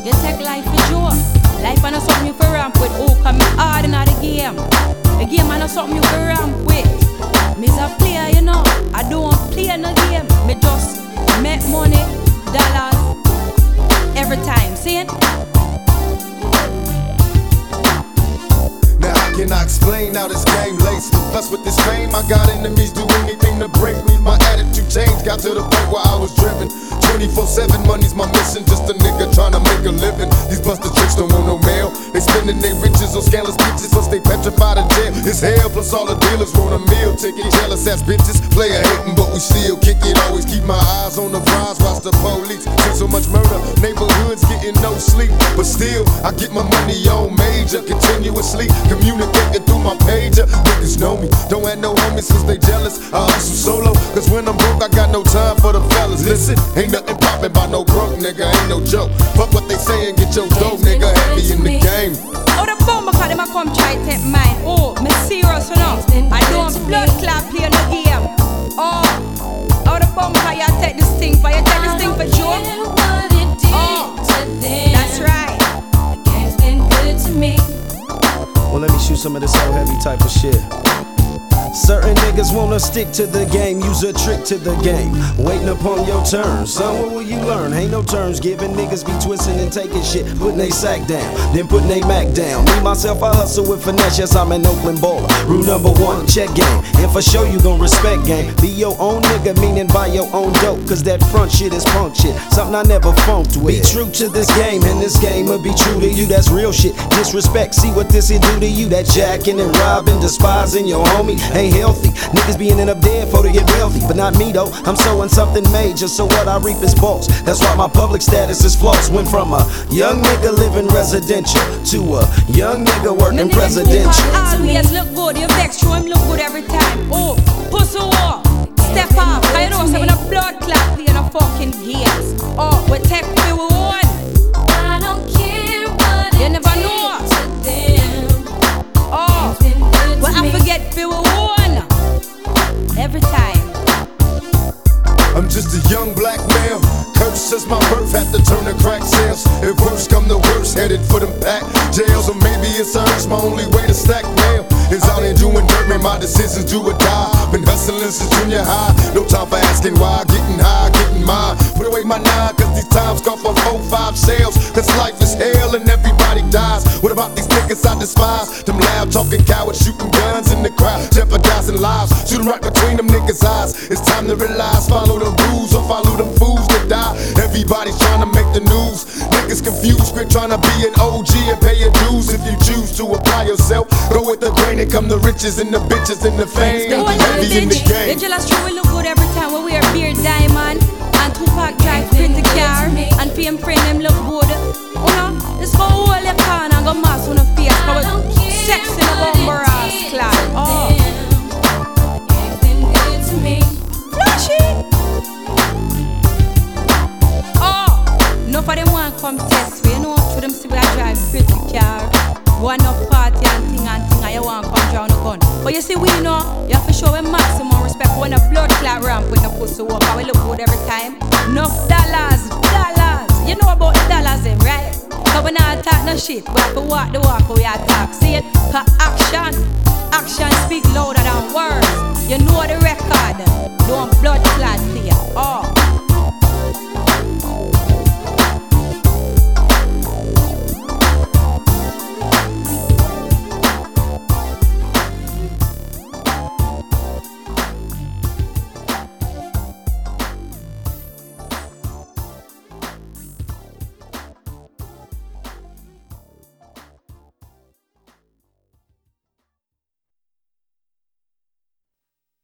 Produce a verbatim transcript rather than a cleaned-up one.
You take life for joke. Life ain't something you for ramp with. Oh, come me hard in the game. The game ain't something you for ramp with. Me's a player, you know. I don't play no game. Me just make money, dollars, every time. See it? Now how can I explain how this game laced? Plus with this fame, I got enemies do anything to break me. My attitude changed, got to the point where I was driven. twenty-four seven, money's my mission. Just a nigga trying to make a living. These busted tricks don't want no mail. They spending their riches on scandalous bitches, plus they petrified in jail. It's hell, plus all the dealers want a meal ticket. Jealous ass bitches, player hating, but we still kick it. Always keep my eyes on the prize, watch the police. See so much murder, neighborhoods getting no sleep. But still, I get my money on major, continuously communicating through my pager. Niggas know me, don't have no homies cause they jealous. I hustle solo, cause when I'm broke I got no time for the fellas. Listen, ain't nothing poppin' by no broke nigga, ain't no joke. Fuck what they say and get your dough, nigga, heavy in the game. Oh, the bomb because them a come try take mine. Oh, me serious you know. I don't blood clot play no game. Oh, oh the bomb because you take this thing for you take this thing for joke. Oh, that's right. The game's been good to me. Well, let me shoot some of this old heavy type of shit. Certain niggas wanna stick to the game, use a trick to the game, waiting upon your turn. Son, what will you learn? Ain't no terms given. Niggas be twisting and taking shit, putting they sack down, then putting they Mac down. Me, myself, I hustle with finesse, yes, I'm an Oakland baller. Rule number one, check game, and for sure you gon' respect game. Be your own nigga, meaning buy your own dope, cause that front shit is punk shit, something I never funked with. Be true to this game, and this game will be true to you, that's real shit. Disrespect, see what this will do to you. That jacking and robbing, despising your homie ain't healthy. Niggas be ending up dead for to get wealthy, but not me though. I'm sowing something major, so what I reap is balls. That's why my public status is floss. Went from a young nigga living residential to a young nigga working presidential. Always look good, you vex, show him look good every time. Oh, pussy walk, step up. I know some of the blood clot playing a fucking games. Oh, we take me one. I don't care what you never know. Oh, well I forget we were one. Every time. I'm just a young black male. Cursed since my birth, had to turn to crack sales. If worse come to worse, headed for them pack jails. Or maybe it's urge, my only way to stack mail is out here doing dirt, man, my decisions do or die. Been hustling since junior high, no time for asking why. Getting high, getting mine. Put away my nine, cause these times call for four, five sales. Cause life is hell and everybody dies. What about these niggas I despise? Them loud talking cowards shooting guns in the crowd, jeopardizing lives. Shoot them right between them niggas' eyes. It's time to realize, follow the rules or follow them fools that die. Everybody's trying to make the news. Niggas confused, quit trying to be an O G and pay your dues. If you choose to apply yourself, go with the grain and come the riches and the bitches and the fame. Be heavy in the game. The jealous true we look good every time when we wear beard diamond and Tupac drive pretty car and fame friend them look good. You know, it's for all your can and go mass on the face. Cause we sex in a bumper ass clad. Oh, Game's been good to me. flashy. Enough of them want come test we, you know. For them see we a drive pretty car, go enough party and thing and thing, and you want come drown the gun. But you see we know, you have to show them maximum respect. When a blood clot ramp with the pussy walk, and we look good every time. Enough dollars, dollars. You know about the dollars them, right? Cause we not talk no shit, we have to walk the walk we attack. See it? Cause action, action speak louder than words. You know the record, don't blood clot here. Oh.